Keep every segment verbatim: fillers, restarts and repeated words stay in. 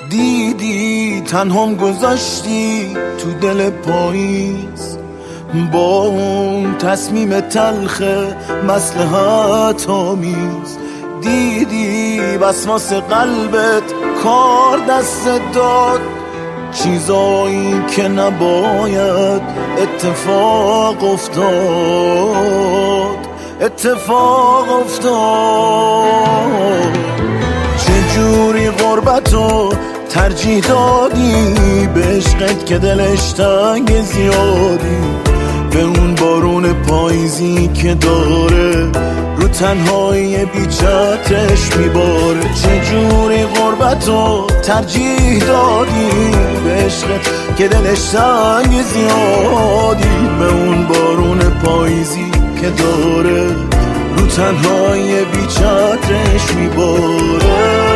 دیدی تنهام گذاشتی تو دل پاییز، با اون تصمیم تلخ مصلحت آمیز. دیدی وسواس قلبت کار دست داد، چیزایی که نباید اتفاق افتاد اتفاق افتاد. چجوری غربتو ترجیح دادی به عشقت که دلش تنگ زیادی، به اون بارون پاییزی که داره رو تنهایی بیچترش میباره. چجوری غربتو ترجیح دادی به عشقت که دلش تنگ زیادی، به اون بارون پاییزی که داره رو تنهایی بیچترش میباره.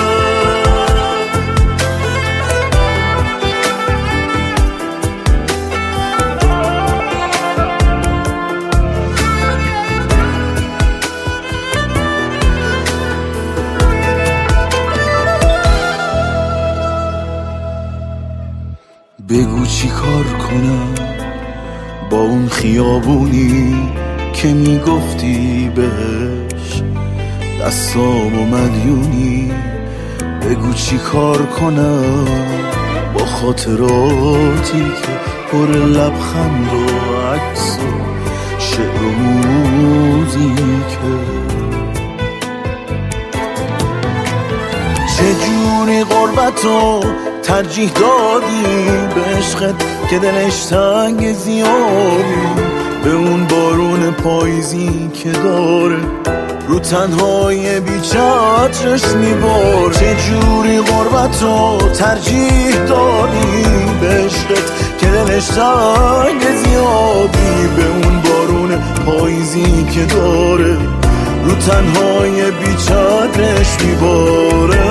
بگو چی کار کنم با اون خیابونی که میگفتی بهش دستامو مدیونی. بگو چی کار کنم با خاطراتی که پر لبخند و عکس و شعر و موزیکه. چجوری غربتو ترجیح دادی به عشقت که دلش تنگ زیادی، به اون بارون پاییزی که داره رو تنهایی بیچترش میباره. چجوری غربتو ترجیح دادی به عشقت که دلش تنگ زیادی، به اون بارون پاییزی که داره رو تنهایی بیچترش میباره.